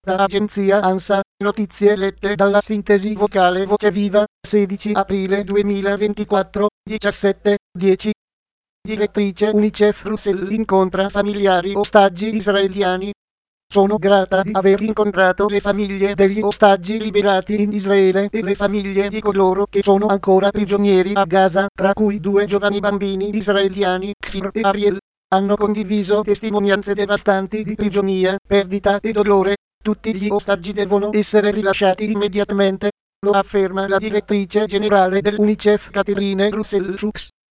Da agenzia ANSA, notizie lette dalla sintesi vocale Voce Viva, 16 aprile 2024, 17:10. Direttrice UNICEF Bruxelles incontra familiari ostaggi israeliani. Sono grata di aver incontrato le famiglie degli ostaggi liberati in Israele e le famiglie di coloro che sono ancora prigionieri a Gaza, tra cui 2 giovani bambini israeliani, Kfir e Ariel. Hanno condiviso testimonianze devastanti di prigionia, perdita e dolore. Tutti gli ostaggi devono essere rilasciati immediatamente, lo afferma la direttrice generale dell'UNICEF Catherine Russell-Fuchs.